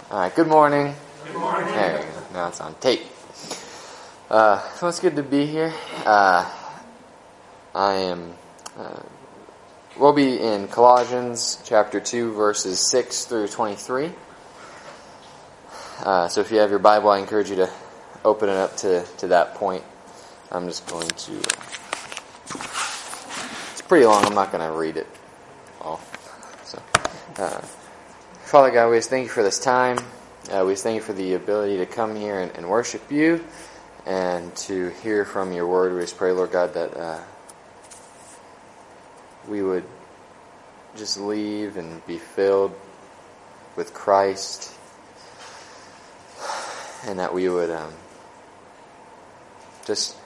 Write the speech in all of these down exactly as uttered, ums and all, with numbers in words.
All right, good morning. Good morning. There you go. Now it's on tape. Uh, so it's good to be here. Uh, I am, uh, we'll be in Colossians chapter two, verses six through twenty-three. Uh, so if you have your Bible, I encourage you to open it up to, to that point. I'm just going to, uh, it's pretty long, I'm not going to read it all. So, uh, Father God, we just thank you for this time. Uh, we just thank you for the ability to come here and, and worship you and to hear from your word. We just pray, Lord God, that uh, we would just leave and be filled with Christ, and that we would um, just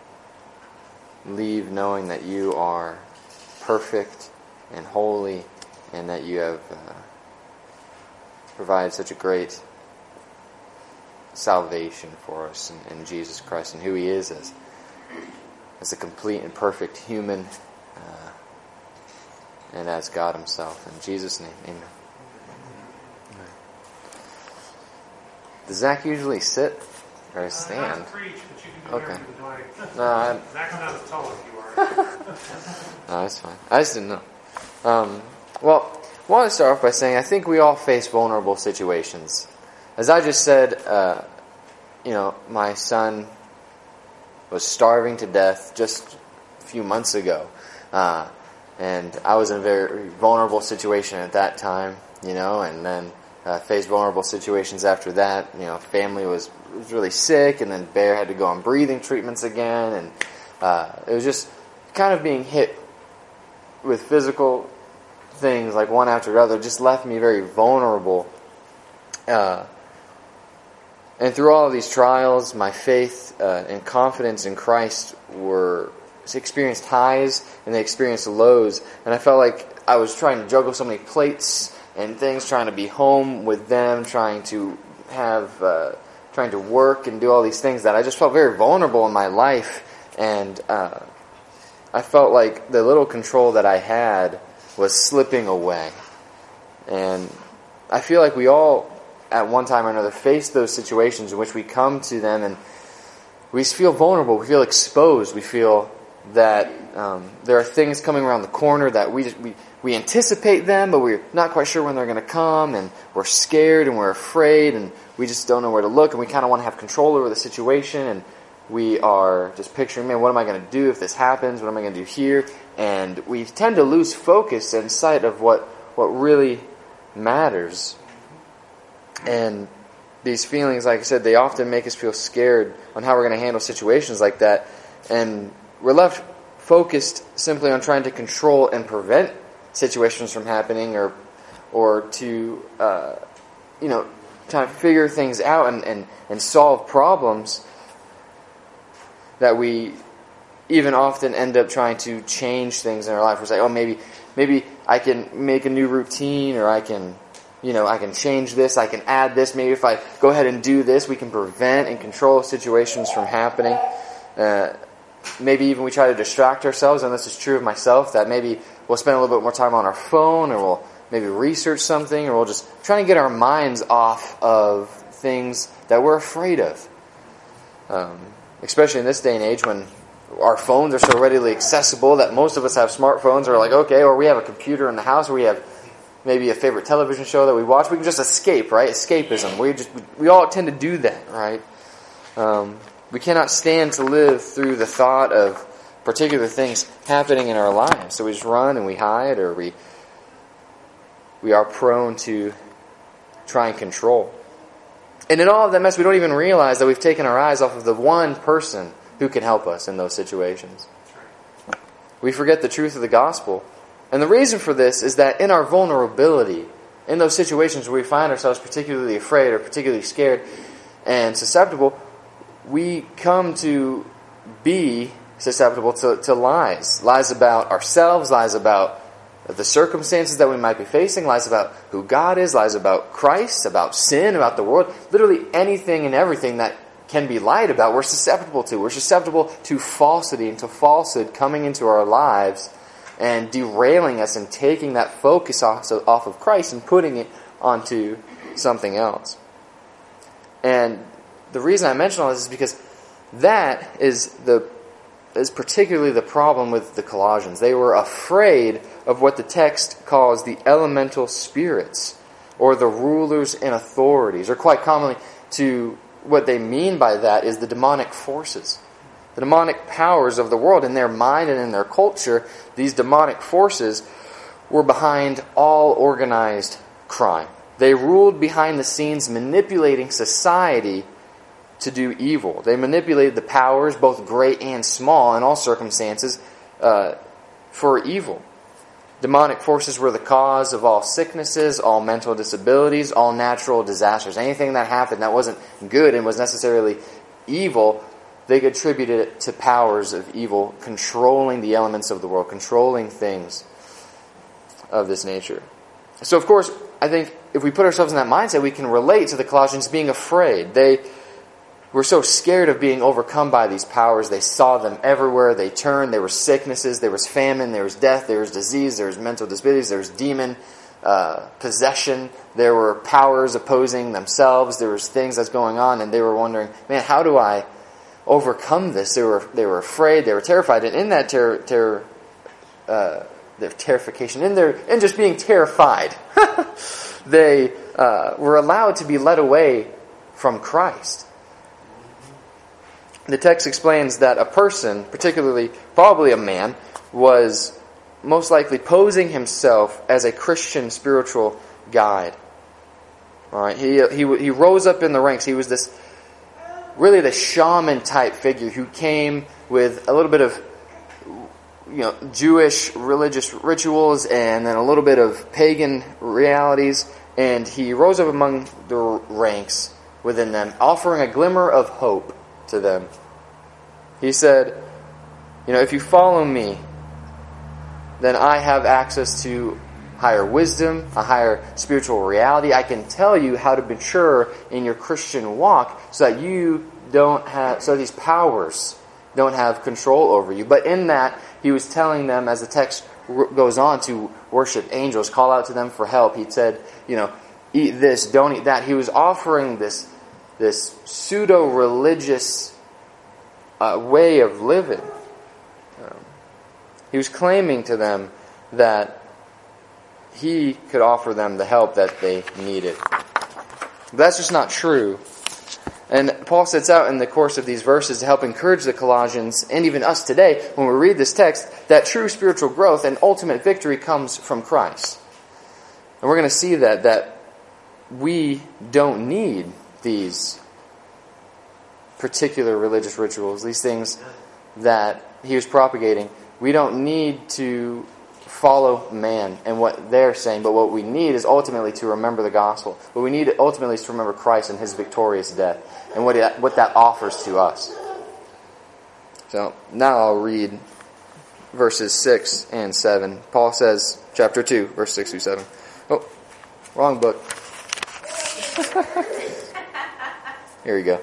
leave knowing that you are perfect and holy, and that you have uh, provided such a great salvation for us in, in Jesus Christ and who He is as, as a complete and perfect human uh, and as God Himself. In Jesus' name, amen. Amen. Does Zach usually sit or stand? Uh, not preach, but you can do Okay. everything. No, I, Zach, I'm not as tall as you are. no, that's fine. I just didn't know. Um, well, I want to start off by saying I think we all face vulnerable situations. As I just said, uh, you know, my son was starving to death just a few months ago. Uh, and I was in a very vulnerable situation at that time, you know, and then uh, faced vulnerable situations after that. You know, family was, was really sick, and then Bear had to go on breathing treatments again. And uh, it was just kind of being hit with physical things like one after the other just left me very vulnerable. Uh, and through all of these trials, my faith uh, and confidence in Christ were experienced highs and they experienced lows. And I felt like I was trying to juggle so many plates and things, trying to be home with them, trying to have, uh, trying to work and do all these things, that I just felt very vulnerable in my life. And uh, I felt like the little control that I had was slipping away. And I feel like we all, at one time or another, face those situations in which we come to them and we feel vulnerable, we feel exposed, we feel that um, there are things coming around the corner that we, just, we we anticipate them, but we're not quite sure when they're going to come, and we're scared and we're afraid, and we just don't know where to look, and we kind of want to have control over the situation, and we are just picturing, man, what am I going to do if this happens? What am I going to do here? And we tend to lose focus and sight of what, what really matters. And these feelings, like I said, they often make us feel scared on how we're going to handle situations like that. And we're left focused simply on trying to control and prevent situations from happening, or or to, uh, you know, trying to figure things out and, and, and solve problems that we even often end up trying to change things in our life. We're like, oh, maybe maybe I can make a new routine, or I can, you know, I can change this, I can add this. Maybe if I go ahead and do this, we can prevent and control situations from happening. Uh, maybe even we try to distract ourselves, and this is true of myself, that maybe we'll spend a little bit more time on our phone, or we'll maybe research something, or we'll just try to get our minds off of things that we're afraid of. Um, especially in this day and age when our phones are so readily accessible that most of us have smartphones, or like, okay, or we have a computer in the house, or we have maybe a favorite television show that we watch. We can just escape, right? Escapism. We just we, we all tend to do that, right? Um, we cannot stand to live through the thought of particular things happening in our lives. So we just run and we hide, or we we are prone to try and control. And in all of that mess, we don't even realize that we've taken our eyes off of the one person who can help us in those situations. We forget the truth of the gospel. And the reason for this is that in our vulnerability, in those situations where we find ourselves particularly afraid or particularly scared and susceptible, we come to be susceptible to, to lies. Lies about ourselves, lies about the circumstances that we might be facing, lies about who God is, lies about Christ, about sin, about the world. Literally anything and everything that can be lied about, we're susceptible to. We're susceptible to falsity and to falsehood coming into our lives and derailing us and taking that focus off of Christ and putting it onto something else. And the reason I mention all this is because that is the is particularly the problem with the Colossians. They were afraid of what the text calls the elemental spirits, or the rulers and authorities, or quite commonly to what they mean by that is the demonic forces. The demonic powers of the world. In their mind and in their culture, these demonic forces were behind all organized crime. They ruled behind the scenes, manipulating society to do evil. They manipulated the powers, both great and small, in all circumstances, uh, for evil. Demonic forces were the cause of all sicknesses, all mental disabilities, all natural disasters. Anything that happened that wasn't good and was necessarily evil, they attributed it to powers of evil controlling the elements of the world, controlling things of this nature. So, of course, I think if we put ourselves in that mindset, we can relate to the Colossians being afraid. They were so scared of being overcome by these powers. They saw them everywhere. They turned. There were sicknesses. There was famine. There was death. There was disease. There was mental disabilities. There was demon uh, possession. There were powers opposing themselves. There was things that's going on, and they were wondering, man, how do I overcome this? They were they were afraid. They were terrified. And in that terror, terror uh, their terrification, in their in just being terrified, they uh, were allowed to be led away from Christ. The text explains that a person, particularly probably a man, was most likely posing himself as a Christian spiritual guide. All right, he he he rose up in the ranks. He was this really the shaman type figure who came with a little bit of, you know, Jewish religious rituals and then a little bit of pagan realities, and he rose up among the ranks within them, offering a glimmer of hope to them. He said, you know, if you follow me, then I have access to higher wisdom, a higher spiritual reality. I can tell you how to mature in your Christian walk so that you don't have, so these powers don't have control over you. But in that, he was telling them, as the text goes on, to worship angels, call out to them for help. He said, you know, eat this, don't eat that. He was offering this, this pseudo-religious uh, way of living. Um, he was claiming to them that he could offer them the help that they needed. But that's just not true. And Paul sets out in the course of these verses to help encourage the Colossians, and even us today, when we read this text, that true spiritual growth and ultimate victory comes from Christ. And we're going to see that, that we don't need these particular religious rituals, these things that he was propagating. We don't need to follow man and what they're saying, but what we need is ultimately to remember the gospel. What we need ultimately is to remember Christ and his victorious death and what it, what that offers to us. So now I'll read verses six and seven. Paul says, chapter two, verse six through seven. Oh, wrong book. Here we go.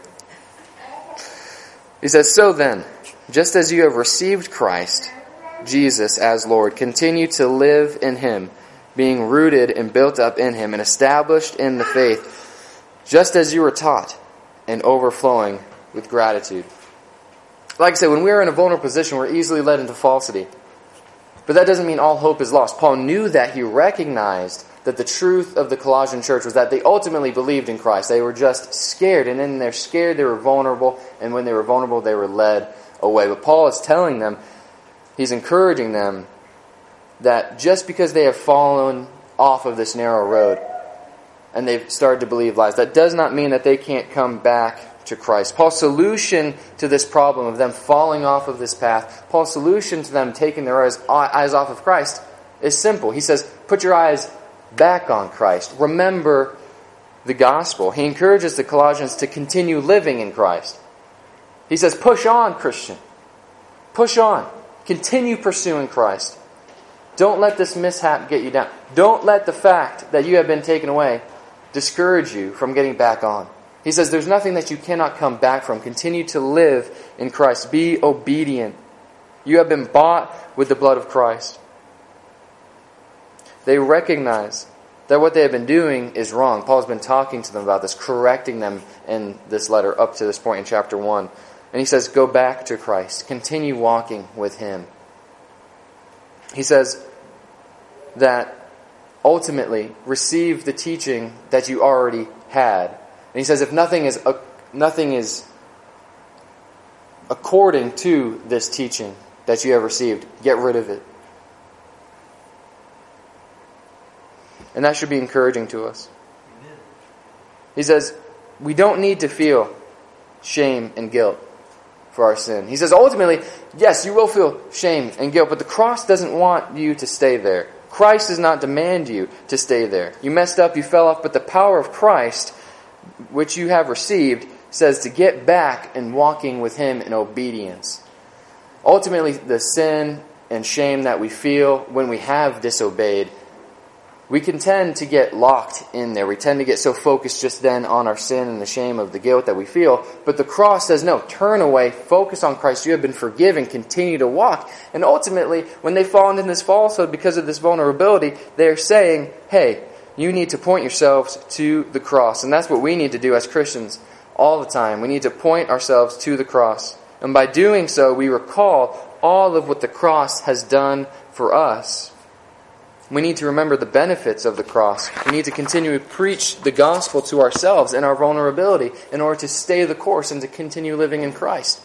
He says, so then, just as you have received Christ Jesus as Lord, continue to live in Him, being rooted and built up in Him and established in the faith, just as you were taught, and overflowing with gratitude. Like I said, when we are in a vulnerable position, we're easily led into falsity. But that doesn't mean all hope is lost. Paul knew that. He recognized that the truth of the Colossian church was that they ultimately believed in Christ. They were just scared, and in their scared, they were vulnerable, and when they were vulnerable, they were led away. But Paul is telling them, he's encouraging them, that just because they have fallen off of this narrow road and they've started to believe lies, that does not mean that they can't come back to Christ. Paul's solution to this problem of them falling off of this path, Paul's solution to them taking their eyes, eyes off of Christ is simple. He says, put your eyes back on Christ. Remember the gospel. He encourages the Colossians to continue living in Christ. He says, push on, Christian. Push on. Continue pursuing Christ. Don't let this mishap get you down. Don't let the fact that you have been taken away discourage you from getting back on. He says there's nothing that you cannot come back from. Continue to live in Christ. Be obedient. You have been bought with the blood of Christ. They recognize that what they have been doing is wrong. Paul's been talking to them about this, correcting them in this letter up to this point in chapter one. And he says, go back to Christ. Continue walking with Him. He says that ultimately receive the teaching that you already had. And he says if nothing is uh, nothing is according to this teaching that you have received, get rid of it. And that should be encouraging to us. Amen. He says, we don't need to feel shame and guilt for our sin. He says, ultimately, yes, you will feel shame and guilt, but the cross doesn't want you to stay there. Christ does not demand you to stay there. You messed up, you fell off, but the power of Christ, which you have received, says to get back and walking with Him in obedience. Ultimately, the sin and shame that we feel when we have disobeyed, we can tend to get locked in there. We tend to get so focused just then on our sin and the shame of the guilt that we feel. But the cross says, no, turn away, focus on Christ. You have been forgiven, continue to walk. And ultimately, when they fall into this falsehood because of this vulnerability, they're saying, hey, you need to point yourselves to the cross. And that's what we need to do as Christians all the time. We need to point ourselves to the cross. And by doing so, we recall all of what the cross has done for us. We need to remember the benefits of the cross. We need to continue to preach the gospel to ourselves in our vulnerability in order to stay the course and to continue living in Christ.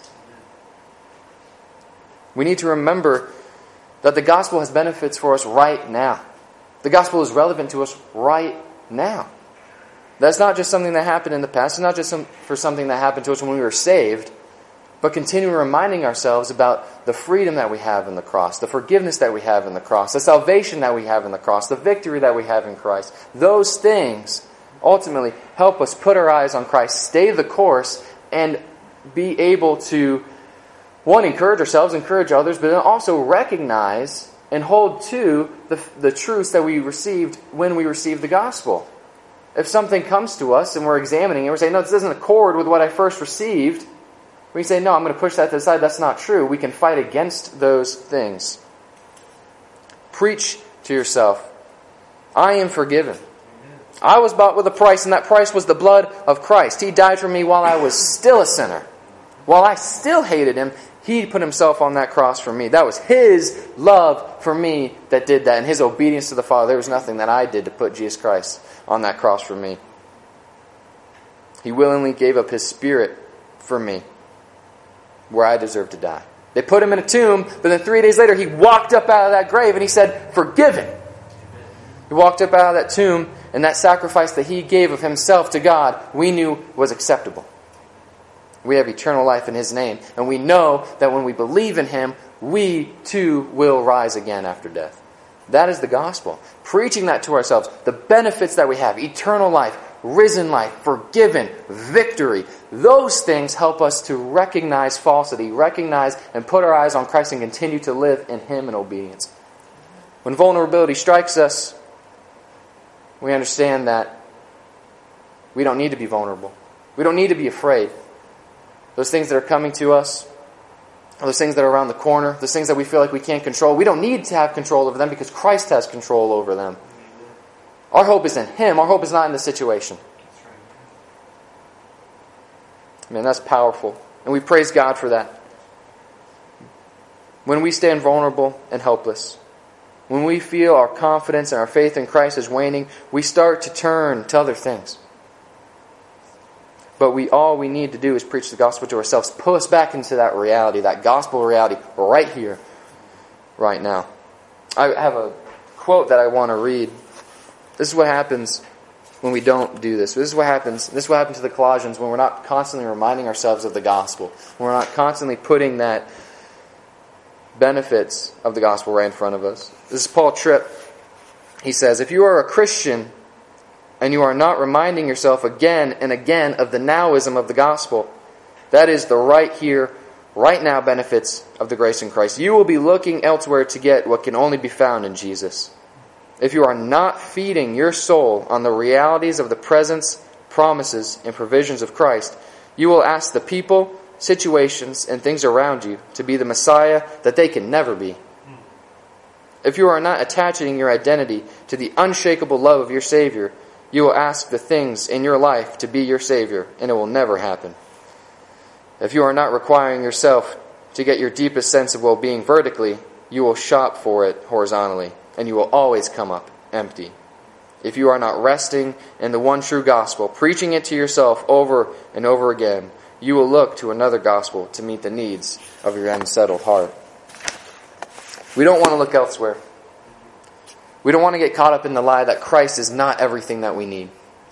We need to remember that the gospel has benefits for us right now. The gospel is relevant to us right now. That's not just something that happened in the past. It's not just some, for something that happened to us when we were saved. But continue reminding ourselves about the freedom that we have in the cross, the forgiveness that we have in the cross, the salvation that we have in the cross, the victory that we have in Christ. Those things ultimately help us put our eyes on Christ, stay the course, and be able to, one, encourage ourselves, encourage others, but then also recognize and hold to the, the truths that we received when we received the gospel. If something comes to us and we're examining it, we're saying, no, this doesn't accord with what I first received, we say, no, I'm going to push that to the side. That's not true. We can fight against those things. Preach to yourself. I am forgiven. I was bought with a price, and that price was the blood of Christ. He died for me while I was still a sinner. While I still hated Him, He put Himself on that cross for me. That was His love for me that did that, and His obedience to the Father. There was nothing that I did to put Jesus Christ on that cross for me. He willingly gave up His Spirit for me, where I deserve to die. They put Him in a tomb, but then three days later He walked up out of that grave and He said, forgiven. He walked up out of that tomb, and that sacrifice that He gave of Himself to God, we knew was acceptable. We have eternal life in His name, and we know that when we believe in Him, we too will rise again after death. That is the gospel. Preaching that to ourselves, the benefits that we have, eternal life, risen life, forgiven, victory. Those things help us to recognize falsity, recognize and put our eyes on Christ and continue to live in Him in obedience. When vulnerability strikes us, we understand that we don't need to be vulnerable. We don't need to be afraid. Those things that are coming to us, those things that are around the corner, those things that we feel like we can't control, we don't need to have control over them because Christ has control over them. Our hope is in Him. Our hope is not in the situation. Man, that's powerful. And we praise God for that. When we stand vulnerable and helpless, when we feel our confidence and our faith in Christ is waning, we start to turn to other things. But we all we need to do is preach the gospel to ourselves. Pull us back into that reality, that gospel reality, right here, right now. I have a quote that I want to read. This is what happens when we don't do this. This is what happens. This is what happened to the Colossians when we're not constantly reminding ourselves of the gospel. When we're not constantly putting that benefits of the gospel right in front of us. This is Paul Tripp. He says, if you are a Christian and you are not reminding yourself again and again of the nowism of the gospel, that is the right here, right now benefits of the grace in Christ, you will be looking elsewhere to get what can only be found in Jesus. If you are not feeding your soul on the realities of the presence, promises, and provisions of Christ, you will ask the people, situations, and things around you to be the Messiah that they can never be. if you are not attaching your identity to the unshakable love of your Savior, you will ask the things in your life to be your Savior, and it will never happen. If you are not requiring yourself to get your deepest sense of well-being vertically, you will shop for it horizontally, and you will always come up empty. If you are not resting in the one true gospel, preaching it to yourself over and over again, you will look to another gospel to meet the needs of your unsettled heart. We don't want to look elsewhere. We don't want to get caught up in the lie that Christ is not everything that we need.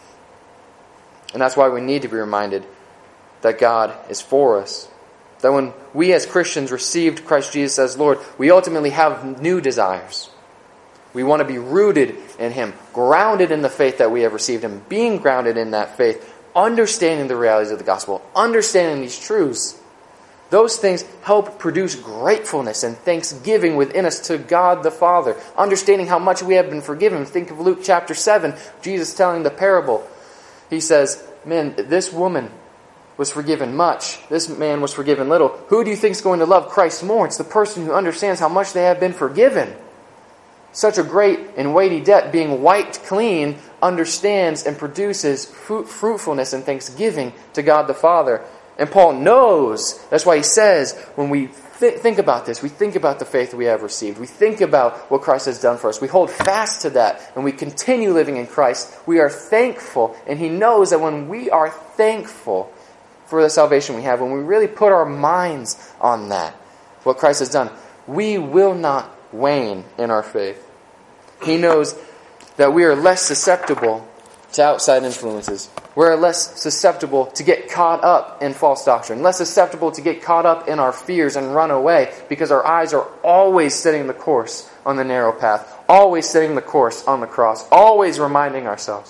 And that's why we need to be reminded that God is for us. That when we as Christians received Christ Jesus as Lord, we ultimately have new desires. We want to be rooted in Him, grounded in the faith that we have received, and being grounded in that faith, understanding the realities of the gospel, understanding these truths. Those things help produce gratefulness and thanksgiving within us to God the Father. Understanding how much we have been forgiven. Think of Luke chapter seven, Jesus telling the parable. He says, man, this woman was forgiven much. This man was forgiven little. Who do you think is going to love Christ more? It's the person who understands how much they have been forgiven. Such a great and weighty debt, being wiped clean, understands and produces fruit, fruitfulness and thanksgiving to God the Father. And Paul knows, that's why he says, when we th- think about this, we think about the faith we have received. We think about what Christ has done for us. We hold fast to that, and we continue living in Christ. We are thankful, and he knows that when we are thankful for the salvation we have, when we really put our minds on that, what Christ has done, we will not wane in our faith. He knows that we are less susceptible to outside influences. We're less susceptible to get caught up in false doctrine, less susceptible to get caught up in our fears and run away, because our eyes are always setting the course on the narrow path, always setting the course on the cross, always reminding ourselves.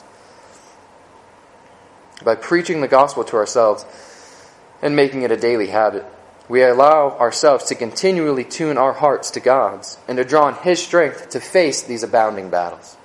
By preaching the gospel to ourselves and making it a daily habit, we allow ourselves to continually tune our hearts to God's and to draw on His strength to face these abounding battles.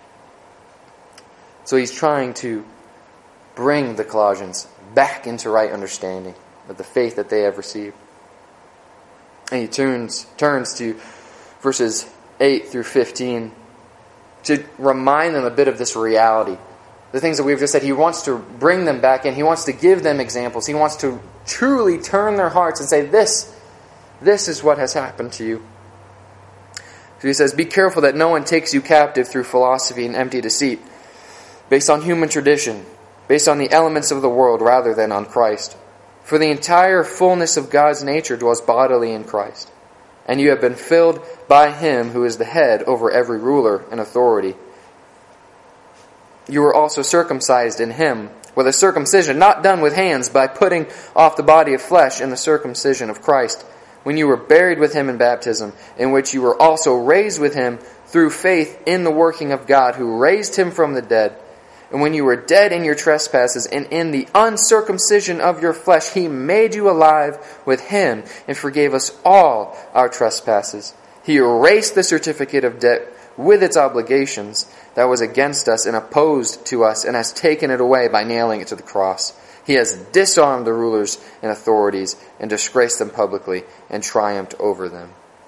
So he's trying to bring the Colossians back into right understanding of the faith that they have received. And he turns turns to verses eight through fifteen to remind them a bit of this reality. The things that we've just said, he wants to bring them back in. He wants to give them examples. He wants to truly turn their hearts and say, this, this is what has happened to you. So he says, be careful that no one takes you captive through philosophy and empty deceit, based on human tradition, based on the elements of the world rather than on Christ. For the entire fullness of God's nature dwells bodily in Christ, and you have been filled by Him who is the head over every ruler and authority. You were also circumcised in Him, with a circumcision not done with hands, by putting off the body of flesh in the circumcision of Christ, when you were buried with Him in baptism, in which you were also raised with Him through faith in the working of God, who raised Him from the dead. And when you were dead in your trespasses and in the uncircumcision of your flesh, He made you alive with Him and forgave us all our trespasses. He erased the certificate of debt with its obligations that was against us and opposed to us, and has taken it away by nailing it to the cross. He has disarmed the rulers and authorities and disgraced them publicly and triumphed over them.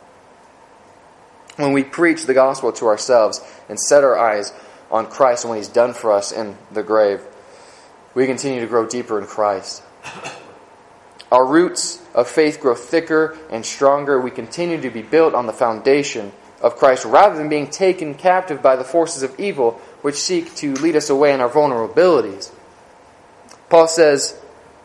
When we preach the gospel to ourselves and set our eyes on Christ and what He's done for us in the grave, we continue to grow deeper in Christ. Our roots of faith grow thicker and stronger. We continue to be built on the foundation of Christ rather than being taken captive by the forces of evil which seek to lead us away in our vulnerabilities. Paul says,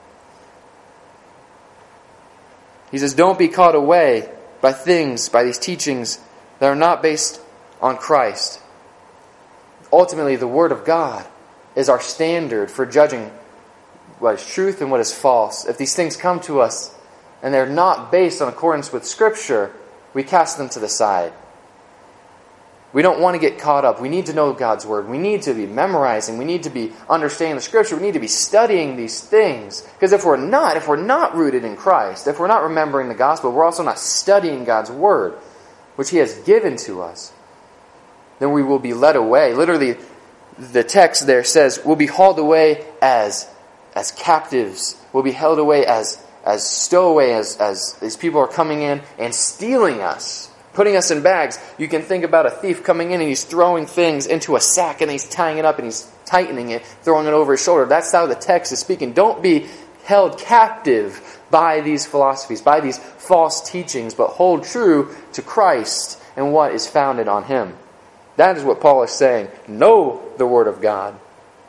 he says, don't be caught away by things, by these teachings that are not based on Christ. Ultimately, the Word of God is our standard for judging what is truth and what is false. If these things come to us and they're not based on accordance with Scripture, we cast them to the side. We don't want to get caught up. We need to know God's Word. We need to be memorizing. We need to be understanding the Scripture. We need to be studying these things. Because if we're not, if we're not rooted in Christ, if we're not remembering the gospel, we're also not studying God's Word, which He has given to us, then we will be led away. Literally, the text there says, we'll be hauled away as, as captives. We'll be held away as, as stowaway, as, as these people are coming in and stealing us, putting us in bags. You can think about a thief coming in and he's throwing things into a sack and he's tying it up and he's tightening it, throwing it over his shoulder. That's how the text is speaking. Don't be held captive by these philosophies, by these false teachings, but hold true to Christ and what is founded on Him. That is what Paul is saying. Know the Word of God.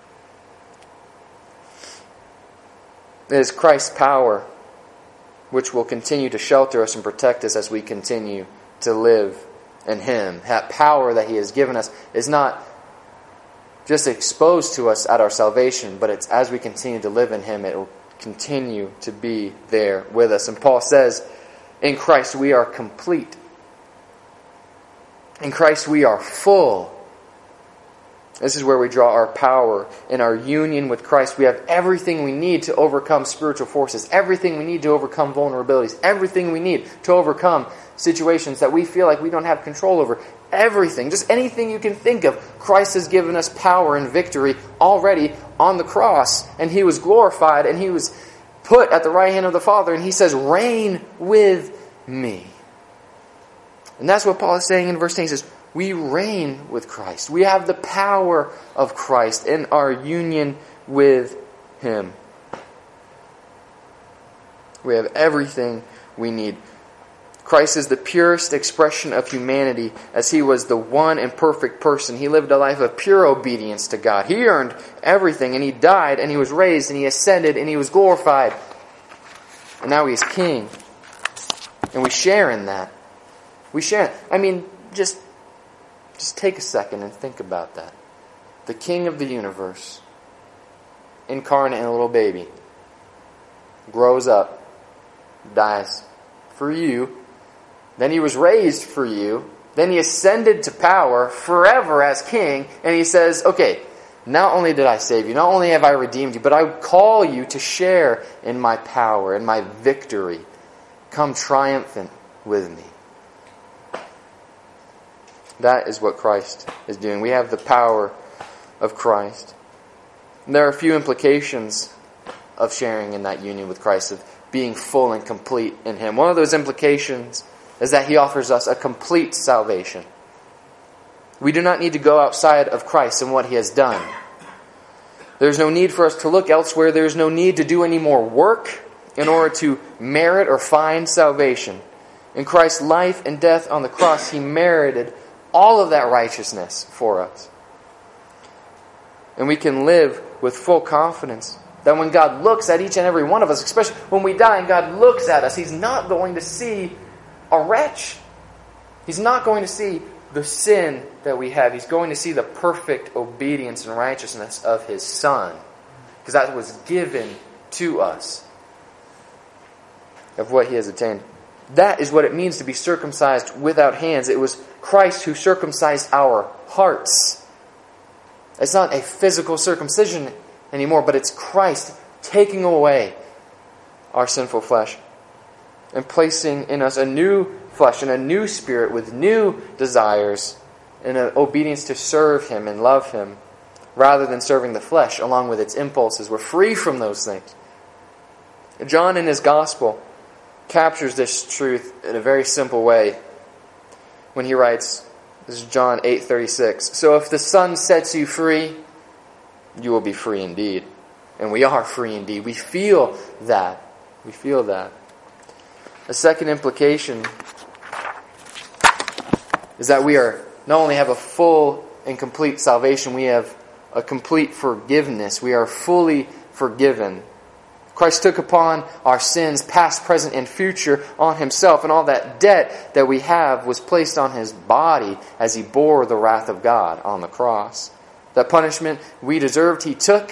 It is Christ's power which will continue to shelter us and protect us as we continue to live in Him. That power that He has given us is not just exposed to us at our salvation, but it's as we continue to live in Him, it will continue to be there with us. And Paul says, in Christ we are complete. In Christ we are full. This is where we draw our power in our union with Christ. We have everything we need to overcome spiritual forces. Everything we need to overcome vulnerabilities. Everything we need to overcome situations that we feel like we don't have control over. Everything, just anything you can think of. Christ has given us power and victory already on the cross. And He was glorified and He was put at the right hand of the Father. And He says, reign with me. And that's what Paul is saying in verse ten. He says, we reign with Christ. We have the power of Christ in our union with Him. We have everything we need. Christ is the purest expression of humanity, as He was the one and perfect person. He lived a life of pure obedience to God. He earned everything, and He died, and He was raised, and He ascended, and He was glorified. And now He is King. And we share in that. We share. I mean, just... Just take a second and think about that. The King of the universe, incarnate in a little baby, grows up, dies for you, then He was raised for you, then He ascended to power forever as King, and He says, okay, not only did I save you, not only have I redeemed you, but I call you to share in my power, in my victory. Come triumphant with me. That is what Christ is doing. We have the power of Christ. And there are a few implications of sharing in that union with Christ, of being full and complete in Him. One of those implications is that He offers us a complete salvation. We do not need to go outside of Christ and what He has done. There's no need for us to look elsewhere. There's no need to do any more work in order to merit or find salvation. In Christ's life and death on the cross, He merited all of that righteousness for us. And we can live with full confidence that when God looks at each and every one of us, especially when we die and God looks at us, He's not going to see a wretch. He's not going to see the sin that we have. He's going to see the perfect obedience and righteousness of His Son. Because that was given to us of what He has attained. That is what it means to be circumcised without hands. It was Christ who circumcised our hearts. It's not a physical circumcision anymore, but it's Christ taking away our sinful flesh and placing in us a new flesh and a new spirit with new desires and an obedience to serve Him and love Him rather than serving the flesh along with its impulses. We're free from those things. John in his gospel captures this truth in a very simple way when he writes, this is John eight thirty-six, so if the Son sets you free, you will be free indeed. And we are free indeed. We feel that. We feel that. A second implication is that we are not only have a full and complete salvation, we have a complete forgiveness. We are fully forgiven. Christ took upon our sins, past, present, and future, on Himself, and all that debt that we have was placed on His body as He bore the wrath of God on the cross. That punishment we deserved, He took.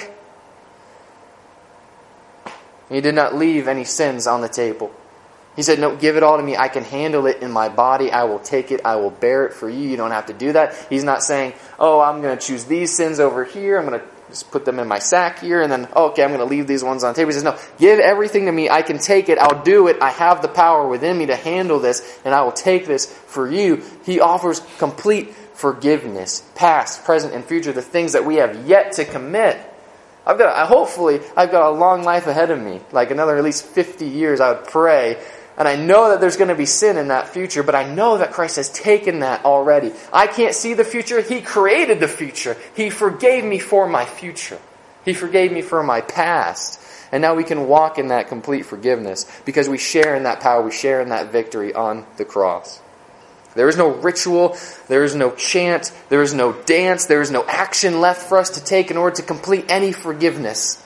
He did not leave any sins on the table. He said, no, give it all to me. I can handle it in my body. I will take it. I will bear it for you. You don't have to do that. He's not saying, oh, I'm going to choose these sins over here. I'm going to just put them in my sack here, and then, oh, okay, I'm going to leave these ones on the table. He says, no, give everything to me. I can take it. I'll do it. I have the power within me to handle this, and I will take this for you. He offers complete forgiveness, past, present, and future, the things that we have yet to commit. I've got, hopefully, I've got a long life ahead of me, like another at least fifty years, I would pray, And I know that there's going to be sin in that future, but I know that Christ has taken that already. I can't see the future. He created the future. He forgave me for my future. He forgave me for my past. And now we can walk in that complete forgiveness because we share in that power. We share in that victory on the cross. There is no ritual. There is no chant. There is no dance. There is no action left for us to take in order to complete any forgiveness.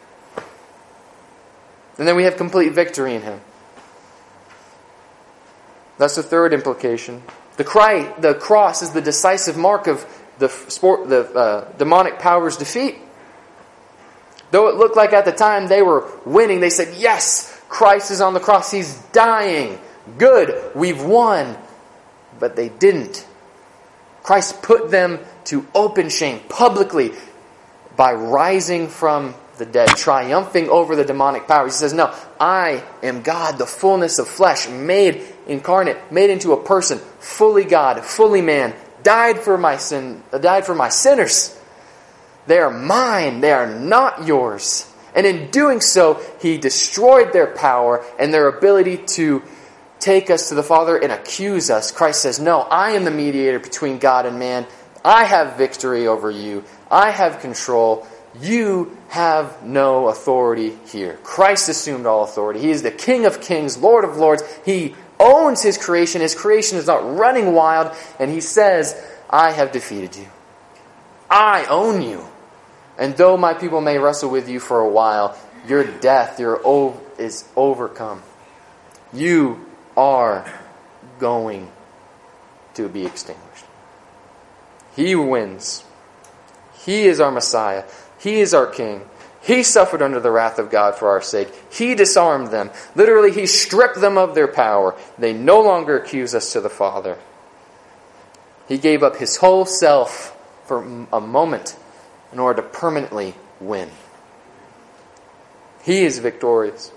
And then we have complete victory in Him. That's the third implication. The, cry, the cross is the decisive mark of the, sport, the uh, demonic power's defeat. Though it looked like at the time they were winning, they said, yes, Christ is on the cross. He's dying. Good, we've won. But they didn't. Christ put them to open shame publicly by rising from the dead, triumphing over the demonic powers. He says, no, I am God, the fullness of flesh, made incarnate, made into a person, fully God, fully man, died for my sin, died for my sinners. They are mine, they are not yours. And in doing so, He destroyed their power and their ability to take us to the Father and accuse us. Christ says, no, I am the mediator between God and man. I have victory over you. I have control. You have no authority here. Christ assumed all authority. He is the King of kings, Lord of lords. He owns His creation. His creation is not running wild. And He says, I have defeated you. I own you. And though my people may wrestle with you for a while, your death your o- is overcome. You are going to be extinguished. He wins. He is our Messiah. He is our King. He suffered under the wrath of God for our sake. He disarmed them. Literally, He stripped them of their power. They no longer accuse us to the Father. He gave up His whole self for a moment in order to permanently win. He is victorious.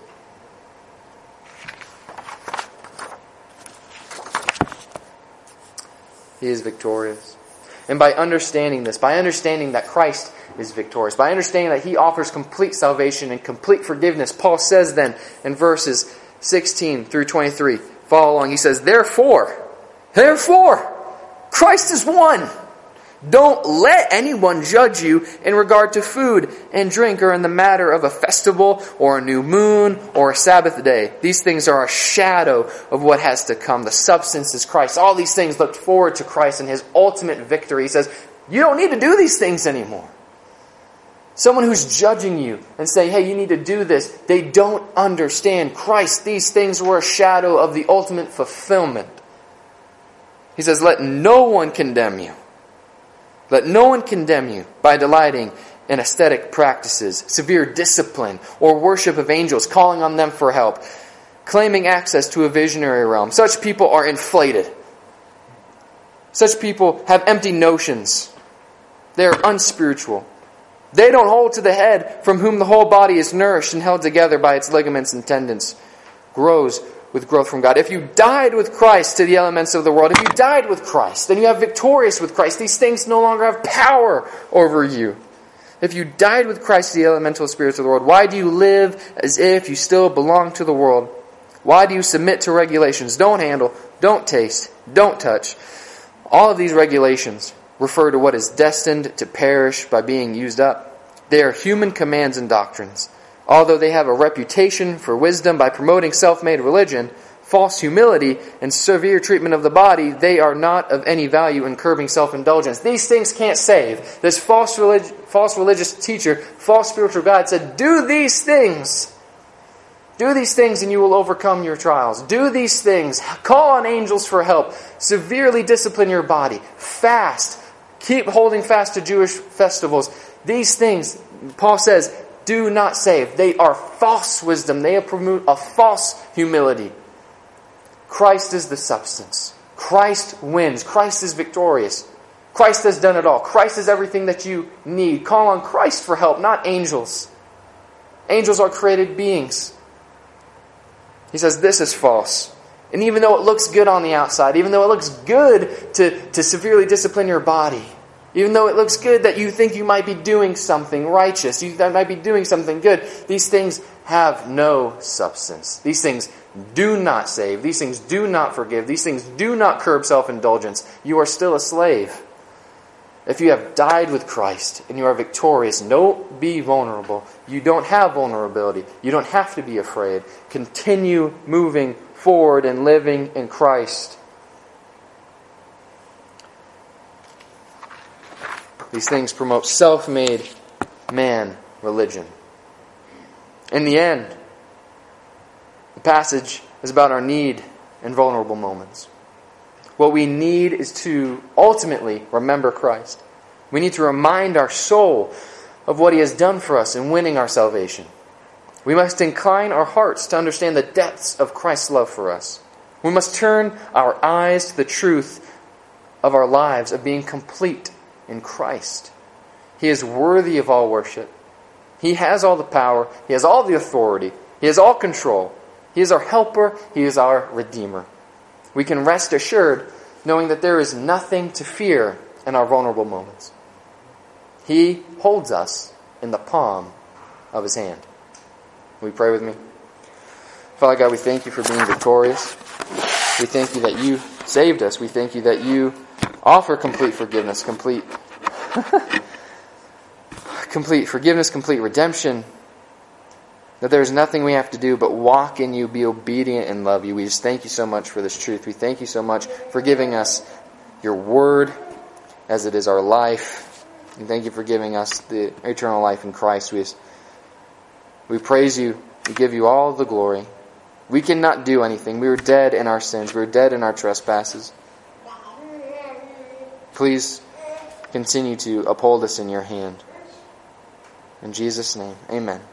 He is victorious. And by understanding this, by understanding that Christ is victorious, by understanding that He offers complete salvation and complete forgiveness, Paul says then in verses sixteen through twenty-three, follow along, he says, Therefore, therefore, Christ is won. Don't let anyone judge you in regard to food and drink or in the matter of a festival or a new moon or a Sabbath day. These things are a shadow of what has to come. The substance is Christ. All these things look forward to Christ and His ultimate victory. He says, you don't need to do these things anymore. Someone who's judging you and saying, hey, you need to do this, they don't understand Christ. These things were a shadow of the ultimate fulfillment. He says, let no one condemn you. Let no one condemn you by delighting in aesthetic practices, severe discipline, or worship of angels, calling on them for help, claiming access to a visionary realm. Such people are inflated. Such people have empty notions. They are unspiritual. They don't hold to the head, from whom the whole body is nourished and held together by its ligaments and tendons, grows with growth from God. If you died with Christ to the elements of the world, if you died with Christ, then you have victorious with Christ. These things no longer have power over you. If you died with Christ to the elemental spirits of the world, why do you live as if you still belong to the world? Why do you submit to regulations? Don't handle, don't taste, don't touch. All of these regulations refer to what is destined to perish by being used up. They are human commands and doctrines. Although they have a reputation for wisdom by promoting self-made religion, false humility, and severe treatment of the body, they are not of any value in curbing self-indulgence. These things can't save. This false, relig- false religious teacher, false spiritual guide said, do these things. Do these things and you will overcome your trials. Do these things. Call on angels for help. Severely discipline your body. Fast. Keep holding fast to Jewish festivals. These things, Paul says, do not save. They are false wisdom. They promote a false humility. Christ is the substance. Christ wins. Christ is victorious. Christ has done it all. Christ is everything that you need. Call on Christ for help, not angels. Angels are created beings. He says this is false. And even though it looks good on the outside, even though it looks good to, to severely discipline your body, even though it looks good that you think you might be doing something righteous, you might be doing something good, these things have no substance. These things do not save. These things do not forgive. These things do not curb self-indulgence. You are still a slave. If you have died with Christ and you are victorious, don't be vulnerable. You don't have vulnerability. You don't have to be afraid. Continue moving forward and living in Christ. These things promote self-made man religion. In the end, the passage is about our need in vulnerable moments. What we need is to ultimately remember Christ. We need to remind our soul of what He has done for us in winning our salvation. We must incline our hearts to understand the depths of Christ's love for us. We must turn our eyes to the truth of our lives of being complete in Christ. He is worthy of all worship. He has all the power. He has all the authority. He has all control. He is our helper. He is our Redeemer. We can rest assured knowing that there is nothing to fear in our vulnerable moments. He holds us in the palm of His hand. Will you pray with me? Father God, we thank You for being victorious. We thank You that You saved us. We thank You that You offer complete forgiveness, complete, complete forgiveness, complete redemption. That there is nothing we have to do but walk in You, be obedient, and love You. We just thank You so much for this truth. We thank You so much for giving us Your Word as it is our life. And thank You for giving us the eternal life in Christ. We, just, we praise You. We give You all the glory. We cannot do anything. We were dead in our sins. We were dead in our trespasses. Please continue to uphold us in Your hand. In Jesus' name, amen.